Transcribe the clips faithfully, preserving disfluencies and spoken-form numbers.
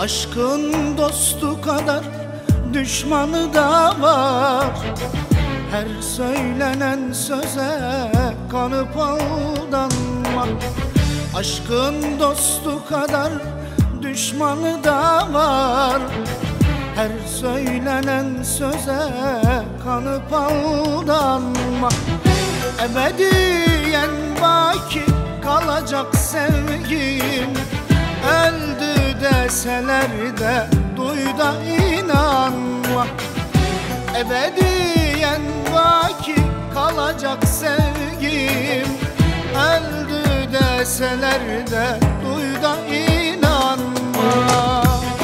Aşkın dostu kadar düşmanı da var. Her söylenen söze kanıp aldanma. Aşkın dostu kadar düşmanı da var. Her söylenen söze kanıp aldanma. Ebediyen baki kalacak sevgim, öldü deseler de duy da inanma. Ebediyen baki kalacak sevgim, öldü deseler de duy da inanma.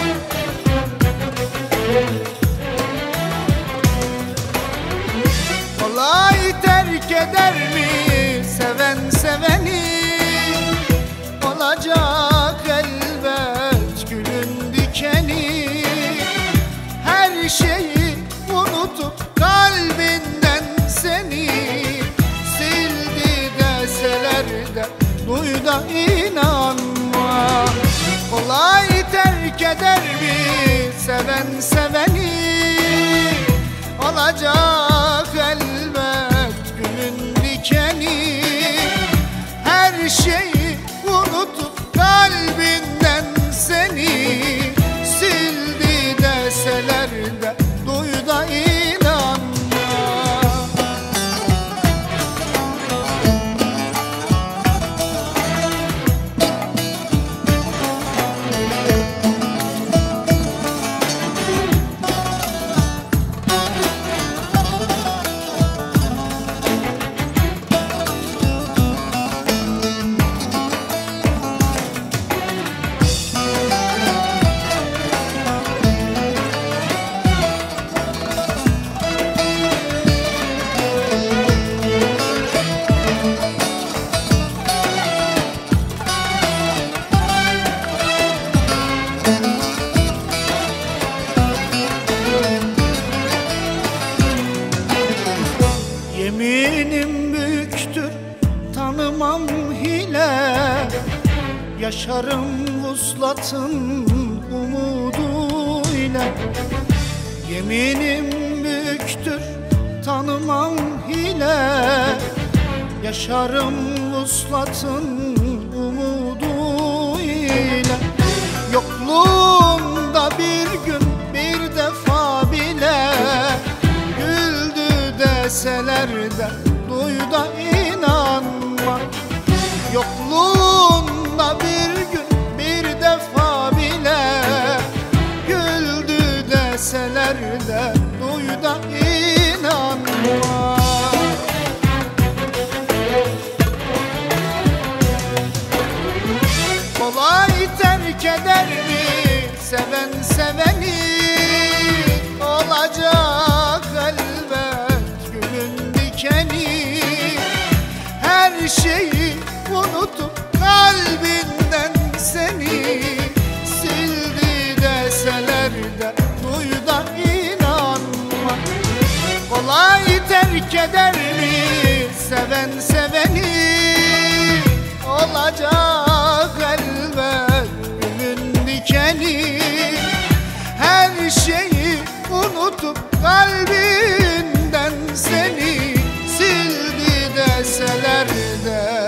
Kolay terk eder mi seven seveni? Olacak elbet gülün dikeni. Her şeyi unutup kalbinden seni sildi deseler de duy da inanma. Kolay terk eder mi seven seveni? Olacak elbet gülün dikeni. Her şeyi unutup kalbinden seni sildi deseler de duy da inanma. Yeminim büyüktür, tanımam hile. Yaşarım vuslatın umudu ile. Yeminim büyüktür, tanımam hile. Yaşarım vuslatın umudu ile. Yokluğunda bir gün bir defa bile deseler de duy da inanma. Yokluğunda bir gün bir defa bile güldü deseler de duy da inanma. Kolay terk eder mi seven seveni? Olacak elbet gülün dikeni. Her şeyi unutup kalbinden seni sildi deseler de duy da inanma. Kolay terk eder mi seven seveni? Olacak elbet gülün dikeni. Her şeyi unutup kalbinden seni sildi deseler de